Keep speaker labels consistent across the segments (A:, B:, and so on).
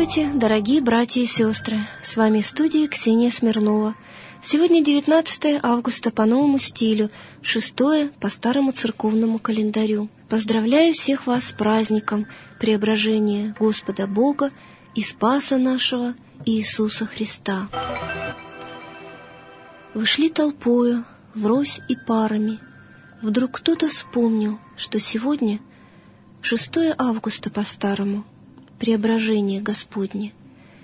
A: Здравствуйте, дорогие братья и сестры! С вами в студии Ксения Смирнова. Сегодня 19 августа по новому стилю, 6 по старому церковному календарю. Поздравляю всех вас с праздником Преображения Господа Бога и Спаса нашего Иисуса Христа. Вы шли толпою, врозь и парами. Вдруг кто-то вспомнил, что сегодня 6 августа по-старому, Преображение Господне.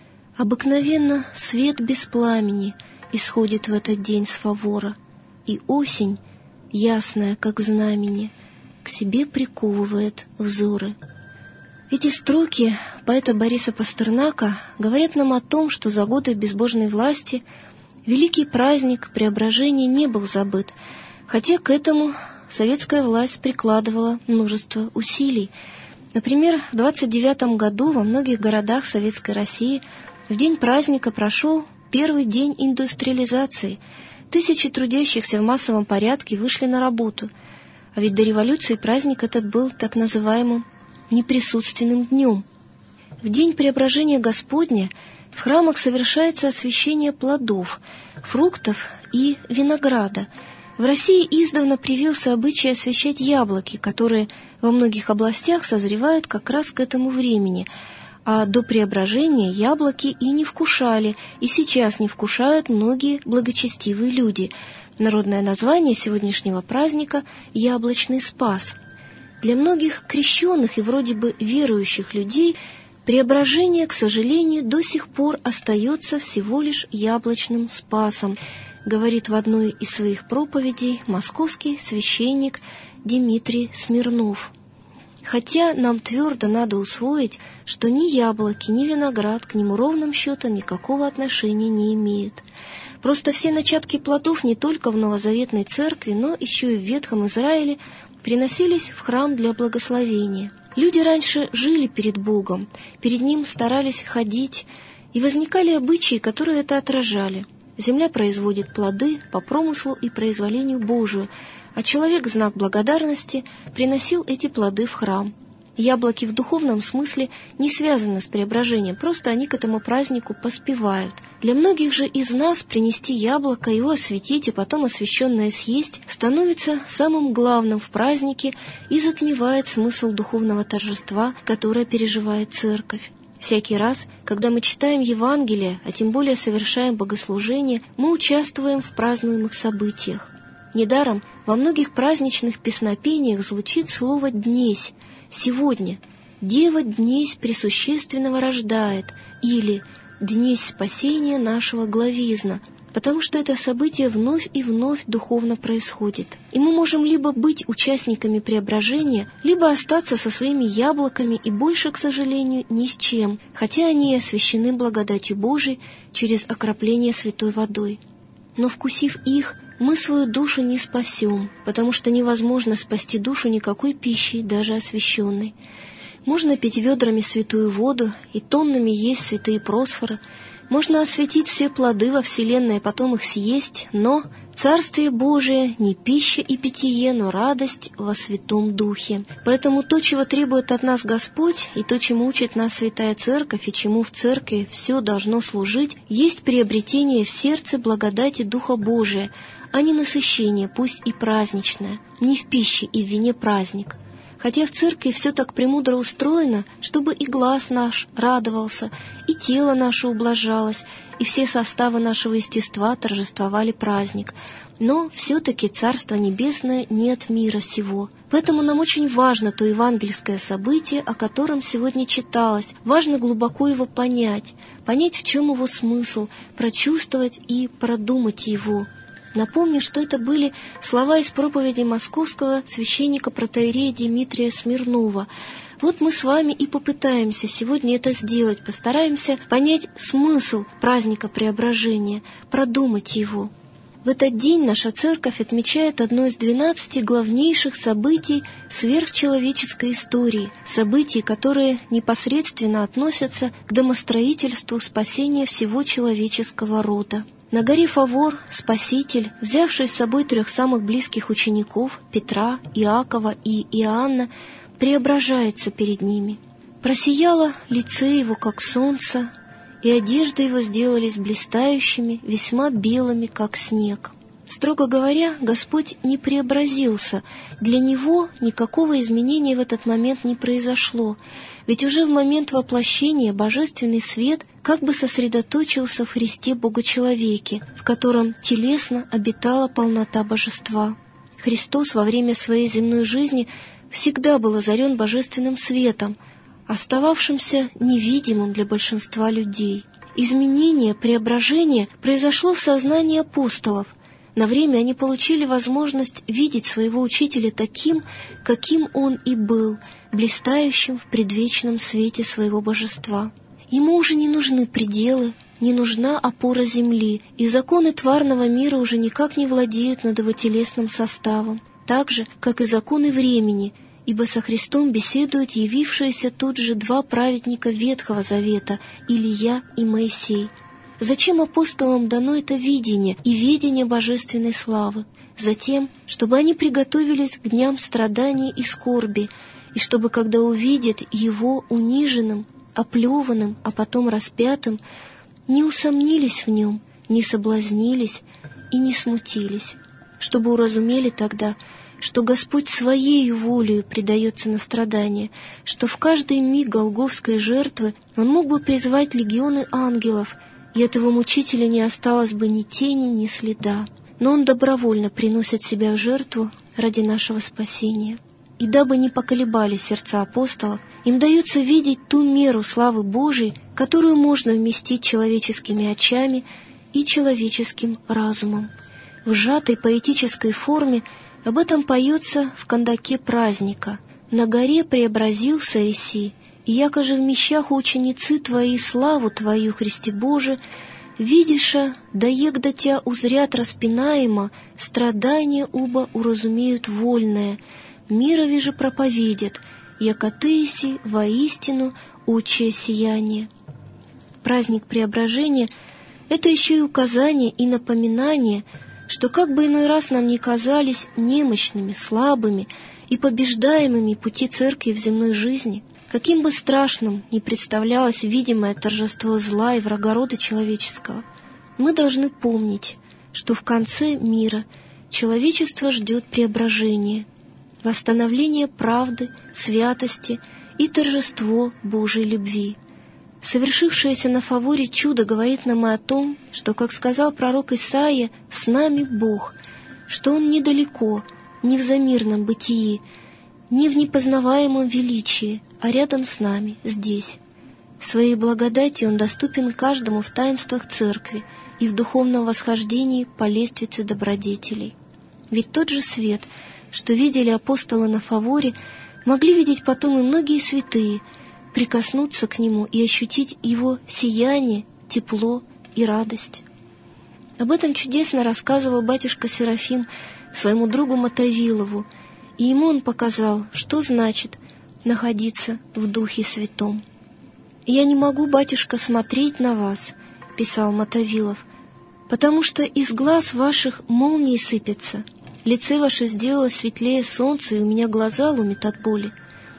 A: Обыкновенно свет без пламени исходит в этот день с фавора, и осень, ясная, как знамение, к себе приковывает взоры. Эти строки поэта Бориса Пастернака говорят нам о том, что за годы безбожной власти великий праздник Преображения не был забыт, хотя к этому советская власть прикладывала множество усилий. Например, в 1929 году во многих городах Советской России в день праздника прошел первый день индустриализации. Тысячи трудящихся в массовом порядке вышли на работу. А ведь до революции праздник этот был так называемым неприсутственным днем. В день Преображения Господня в храмах совершается освящение плодов, фруктов и винограда. В России издавна привился обычай освящать яблоки, которые во многих областях созревают как раз к этому времени, а до Преображения яблоки и не вкушали, и сейчас не вкушают многие благочестивые люди. Народное название сегодняшнего праздника – Яблочный Спас. Для многих крещенных и вроде бы верующих людей Преображение, к сожалению, до сих пор остается всего лишь яблочным спасом, говорит в одной из своих проповедей московский священник Дмитрий Смирнов. Хотя нам твердо надо усвоить, что ни яблоки, ни виноград к нему ровным счетом никакого отношения не имеют. Просто все начатки плодов не только в новозаветной церкви, но еще и в Ветхом Израиле приносились в храм для благословения. Люди раньше жили перед Богом, перед Ним старались ходить, и возникали обычаи, которые это отражали. Земля производит плоды по промыслу и произволению Божию, а человек в знак благодарности приносил эти плоды в храм. Яблоки в духовном смысле не связаны с преображением, просто они к этому празднику поспевают. Для многих же из нас принести яблоко, его осветить и потом освященное съесть становится самым главным в празднике и затмевает смысл духовного торжества, которое переживает церковь. Всякий раз, когда мы читаем Евангелие, а тем более совершаем богослужение, мы участвуем в празднуемых событиях. Недаром во многих праздничных песнопениях звучит слово «днесь», «сегодня». «Дева днесь пресущественного рождает» или «днесь спасения нашего главизна», потому что это событие вновь и вновь духовно происходит. И мы можем либо быть участниками преображения, либо остаться со своими яблоками и больше, к сожалению, ни с чем, хотя они и освящены благодатью Божией через окропление святой водой. Но, вкусив их, мы свою душу не спасем, потому что невозможно спасти душу никакой пищей, даже освященной. Можно пить ведрами святую воду и тоннами есть святые просфоры, можно осветить все плоды во вселенной, а потом их съесть, но Царствие Божие не пища и питье, но радость во Святом Духе. Поэтому то, чего требует от нас Господь, и то, чему учит нас Святая Церковь, и чему в Церкви все должно служить, есть приобретение в сердце благодати Духа Божия, а не насыщение, пусть и праздничное, не в пище и в вине праздник. Хотя в церкви все так премудро устроено, чтобы и глаз наш радовался, и тело наше ублажалось, и все составы нашего естества торжествовали праздник. Но все-таки Царство Небесное не от мира сего. Поэтому нам очень важно то евангельское событие, о котором сегодня читалось. Важно глубоко его понять, в чем его смысл, прочувствовать и продумать его. Напомню, что это были слова из проповеди московского священника-протоиерея Дмитрия Смирнова. Вот мы с вами и попытаемся сегодня это сделать, постараемся понять смысл праздника Преображения, продумать его. В этот день наша церковь отмечает одно из 12 главнейших событий сверхчеловеческой истории, событий, которые непосредственно относятся к домостроительству спасения всего человеческого рода. На горе Фавор Спаситель, взявший с собой 3 самых близких учеников, Петра, Иакова и Иоанна, преображается перед ними. Просияло лице его, как солнце, и одежды его сделались блистающими, весьма белыми, как снег. Строго говоря, Господь не преобразился, для Него никакого изменения в этот момент не произошло, ведь уже в момент воплощения божественный свет как бы сосредоточился в Христе Богочеловеке, в котором телесно обитала полнота божества. Христос во время своей земной жизни всегда был озарен божественным светом, остававшимся невидимым для большинства людей. Изменение, преображение произошло в сознании апостолов. На время они получили возможность видеть своего учителя таким, каким он и был, блистающим в предвечном свете своего божества. Ему уже не нужны пределы, не нужна опора земли, и законы тварного мира уже никак не владеют над его телесным составом, так же, как и законы времени, ибо со Христом беседуют явившиеся тут же два праведника Ветхого Завета, Илия и Моисей. Зачем апостолам дано это видение и ведение божественной славы? Затем, чтобы они приготовились к дням страданий и скорби, и чтобы, когда увидят Его униженным, оплеванным, а потом распятым, не усомнились в Нем, не соблазнились и не смутились, чтобы уразумели тогда, что Господь Своею волею предается на страдания, что в каждый миг голгофской жертвы Он мог бы призвать легионы ангелов, и от Его мучителя не осталось бы ни тени, ни следа. Но Он добровольно приносит себя в жертву ради нашего спасения. И дабы не поколебали сердца апостолов, им дается видеть ту меру славы Божией, которую можно вместить человеческими очами и человеческим разумом. В сжатой поэтической форме об этом поется в кандаке праздника. «На горе преобразился Иси, и яко же в мещах ученицы Твои славу Твою, Христе Боже, видиша, да егда Тя узрят распинаемо, страдания уба уразумеют вольное, мирови же проповедят, яко Ты Иси воистину учие сияние». Праздник преображения — это еще и указание и напоминание, что как бы иной раз нам ни казались немощными, слабыми и побеждаемыми пути Церкви в земной жизни, каким бы страшным ни представлялось видимое торжество зла и врага рода человеческого, мы должны помнить, что в конце мира человечество ждет преображения, восстановления правды, святости и торжество Божьей любви. Совершившееся на Фаворе чудо говорит нам и о том, что, как сказал пророк Исаия, «С нами Бог», что Он недалеко, не в замирном бытии, не в непознаваемом величии, а рядом с нами, здесь. Своей благодатью Он доступен каждому в таинствах Церкви и в духовном восхождении по лестнице добродетелей. Ведь тот же свет, что видели апостолы на Фаворе, могли видеть потом и многие святые, прикоснуться к Нему и ощутить Его сияние, тепло и радость. Об этом чудесно рассказывал батюшка Серафим своему другу Мотовилову, и ему он показал, что значит находиться в Духе Святом. «Я не могу, батюшка, смотреть на вас», — писал Мотовилов, «потому что из глаз ваших молнии сыпятся, лице ваше сделалось светлее солнца, и у меня глаза ломит от боли».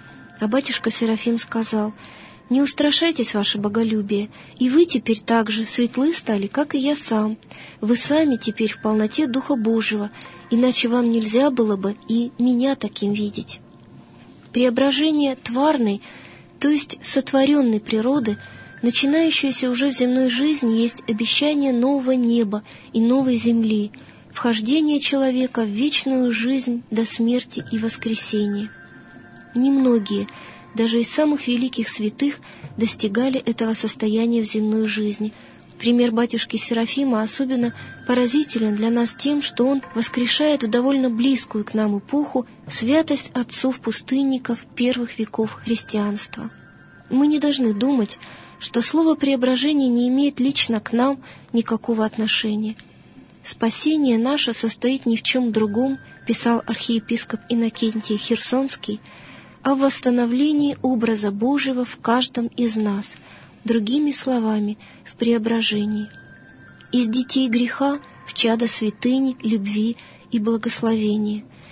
A: А батюшка Серафим сказал: «Не устрашайтесь, ваше боголюбие, и вы теперь так же светлы стали, как и я сам. Вы сами теперь в полноте Духа Божьего, иначе вам нельзя было бы и меня таким видеть». Преображение тварной, то есть сотворенной природы, начинающееся уже в земной жизни, есть обещание нового неба и новой земли, вхождение человека в вечную жизнь до смерти и воскресения. Немногие, даже из самых великих святых, достигали этого состояния в земной жизни. Пример батюшки Серафима особенно поразителен для нас тем, что он воскрешает в довольно близкую к нам эпоху святость отцов-пустынников первых веков христианства. Мы не должны думать, что слово «преображение» не имеет лично к нам никакого отношения. «Спасение наше состоит ни в чем другом», писал архиепископ Иннокентий Херсонский, «а в восстановлении образа Божьего в каждом из нас, другими словами, в преображении. Из детей греха в чадо святыни, любви и благословения.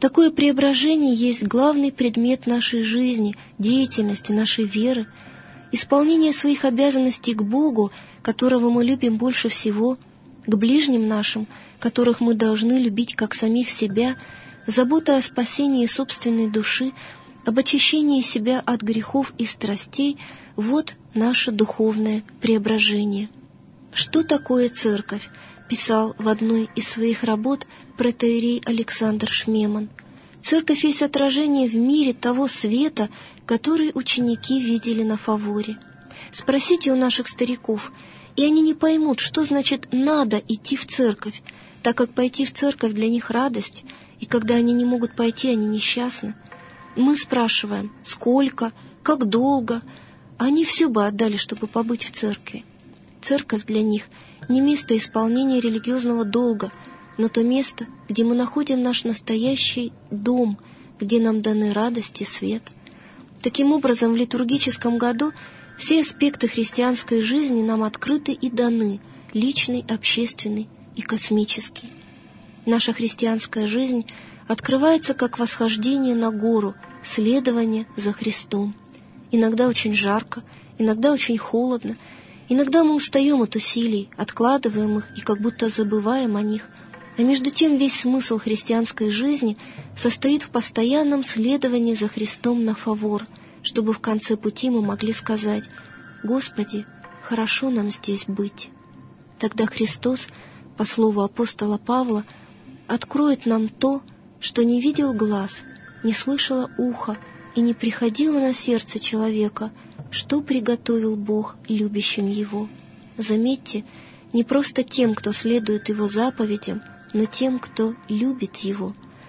A: Такое преображение есть главный предмет нашей жизни, деятельности, нашей веры, исполнение своих обязанностей к Богу, которого мы любим больше всего, к ближним нашим, которых мы должны любить как самих себя, забота о спасении собственной души, об очищении себя от грехов и страстей — вот наше духовное преображение. «Что такое церковь?» — писал в одной из своих работ протоиерей Александр Шмеман. «Церковь есть отражение в мире того света, который ученики видели на Фаворе. Спросите у наших стариков, и они не поймут, что значит «надо идти в церковь», так как пойти в церковь для них радость, и когда они не могут пойти, они несчастны. Мы спрашиваем, сколько, как долго, они все бы отдали, чтобы побыть в церкви. Церковь для них не место исполнения религиозного долга, но то место, где мы находим наш настоящий дом, где нам даны радость и свет. Таким образом, в литургическом году все аспекты христианской жизни нам открыты и даны — личный, общественный и космический. Наша христианская жизнь открывается как восхождение на гору, следование за Христом. Иногда очень жарко, иногда очень холодно, иногда мы устаем от усилий, откладываем их и как будто забываем о них. А между тем весь смысл христианской жизни состоит в постоянном следовании за Христом на Фавор, чтобы в конце пути мы могли сказать: «Господи, хорошо нам здесь быть». Тогда Христос, по слову апостола Павла, откроет нам то, что не видел глаз, не слышало ухо и не приходило на сердце человека, что приготовил Бог любящим Его. Заметьте, не просто тем, кто следует Его заповедям, но тем, кто любит Его.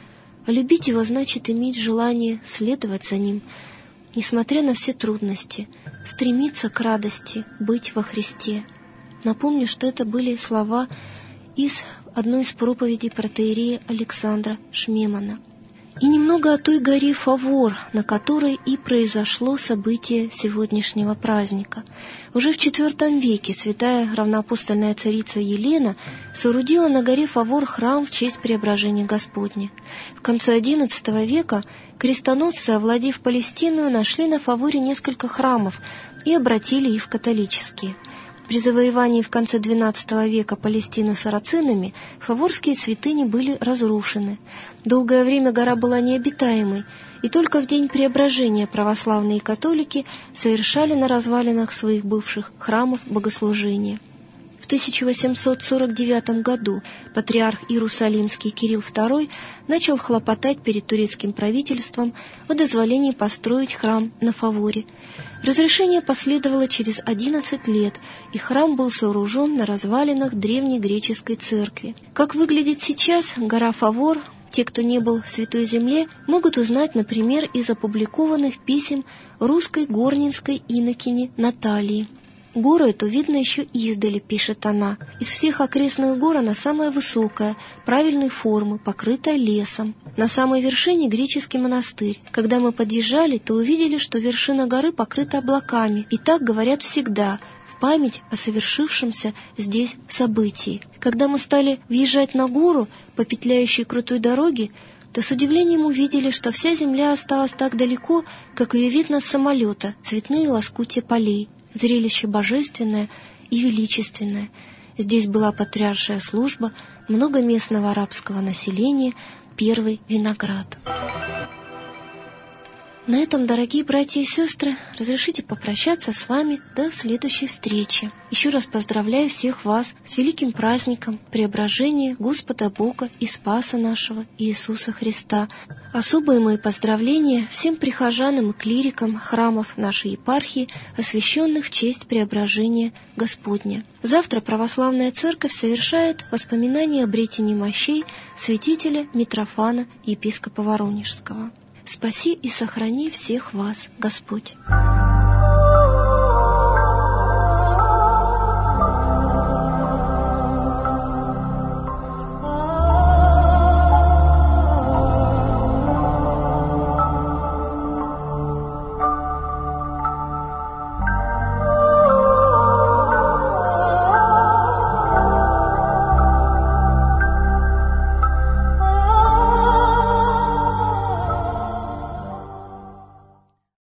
A: А любить Его значит иметь желание следовать за Ним, несмотря на все трудности, стремиться к радости, быть во Христе. Напомню, что это были слова из одной из проповедей протоиерея Александра Шмемана. И немного о той горе Фавор, на которой и произошло событие сегодняшнего праздника. Уже в IV веке святая равноапостольная царица Елена соорудила на горе Фавор храм в честь Преображения Господня. В конце XI века крестоносцы, овладев Палестину, нашли на Фаворе несколько храмов и обратили их в католические. При завоевании в конце XII века Палестины сарацинами фаворские святыни были разрушены. Долгое время гора была необитаемой, и только в день Преображения православные католики совершали на развалинах своих бывших храмов богослужения. В 1849 году патриарх Иерусалимский Кирилл II начал хлопотать перед турецким правительством о дозволении построить храм на Фаворе. Разрешение последовало через 11 лет, и храм был сооружен на развалинах древней греческой церкви. Как выглядит сейчас гора Фавор, те, кто не был в Святой Земле, могут узнать, например, из опубликованных писем русской горнинской инокини Натальи. «Гору эту видно еще издали», — пишет она. «Из всех окрестных гор она самая высокая, правильной формы, покрытая лесом. На самой вершине греческий монастырь. Когда мы подъезжали, то увидели, что вершина горы покрыта облаками. И так говорят всегда, в память о совершившемся здесь событии. Когда мы стали въезжать на гору по петляющей крутой дороге, то с удивлением увидели, что вся земля осталась так далеко, как ее видно с самолета, цветные лоскутья полей. Зрелище божественное и величественное. Здесь была патриаршая служба, много местного арабского населения, первый виноград». На этом, дорогие братья и сестры, разрешите попрощаться с вами до следующей встречи. Еще раз поздравляю всех вас с великим праздником Преображения Господа Бога и Спаса нашего Иисуса Христа. Особые мои поздравления всем прихожанам и клирикам храмов нашей епархии, освященных в честь Преображения Господня. Завтра Православная Церковь совершает воспоминания об обретении мощей святителя Митрофана, епископа Воронежского. Спаси и сохрани всех вас, Господь.